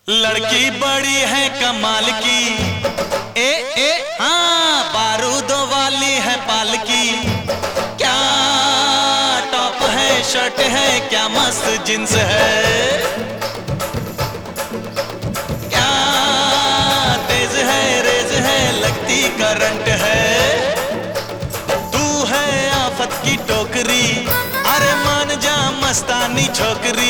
लड़की बड़ी है कमाल की, ए हाँ बारूदों वाली है पालकी। क्या टॉप है शर्ट है, क्या मस्त जींस है, क्या तेज है रेज है, लगती करंट है। तू है आफत की टोकरी, अरे मान जा मस्तानी छोकरी।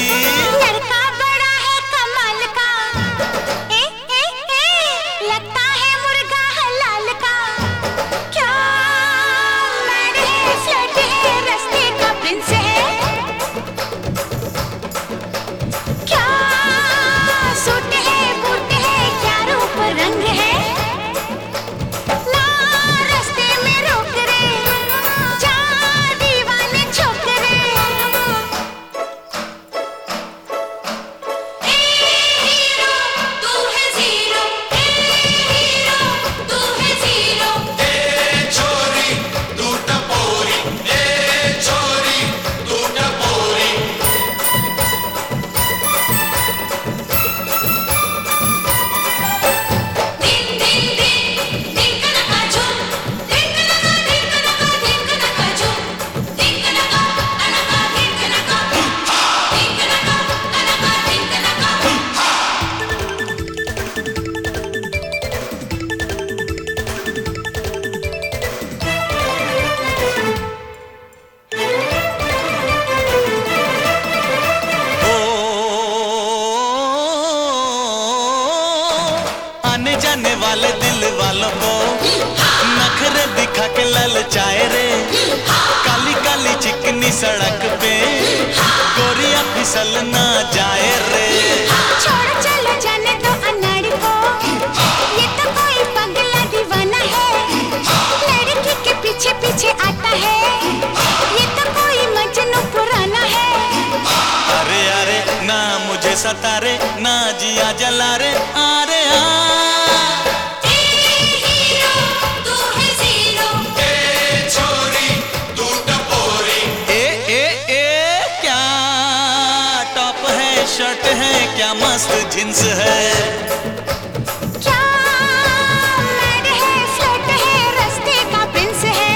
जाने वाले दिल वालों को नखरे दिखा के ललचाए रे। काली काली चिकनी सड़क पे गोरियां फिसल ना जाए रे। छोड़ चलो जाने दो अनाड़ी को, ये तो कोई पगला दीवाना है। लड़की के पीछे पीछे आता है, ये तो कोई मजनू पुराना है। अरे अरे ना मुझे सतारे, ना जिया जला रे। अरे शर्ट है क्या मस्त जींस है, क्या मैड है फ्लर्ट है रास्ते का प्रिंस है।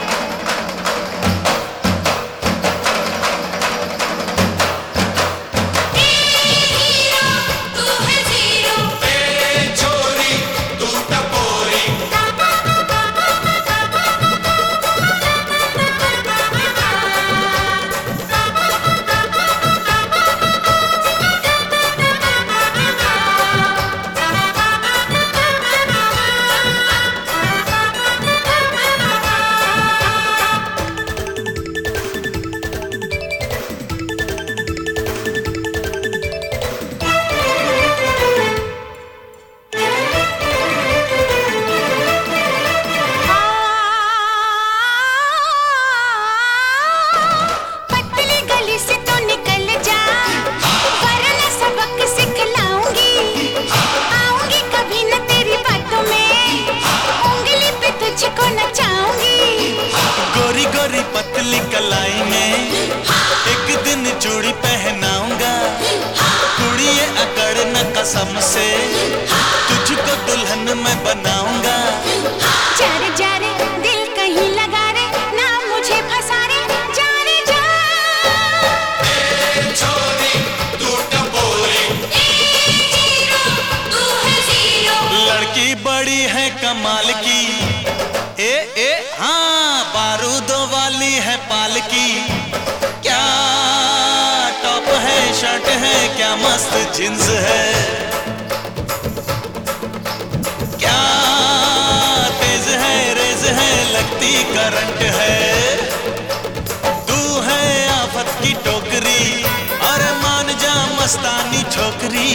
हीरो तू है जीरो, छोरी तू टपोरी। गोरी गोरी पतली कलाई में एक दिन चूड़ी पहनाऊंगा। कुड़िए अकड़ न कसम से तुझको दुल्हन मैं बनाऊंगा। जारे जारे दिल कहीं लगा रे, ना मुझे फंसा रे। जारे जा छोरी तू टपोरी, हीरो तू है जीरो। लड़की बड़ी है कमाल की, ए हाँ बारूदों वाली है पालकी। क्या टॉप है शर्ट है, क्या मस्त जींस है, क्या तेज है रेज है, लगती करंट है। तू है आफत की टोकरी, और मान जा मस्तानी छोकरी।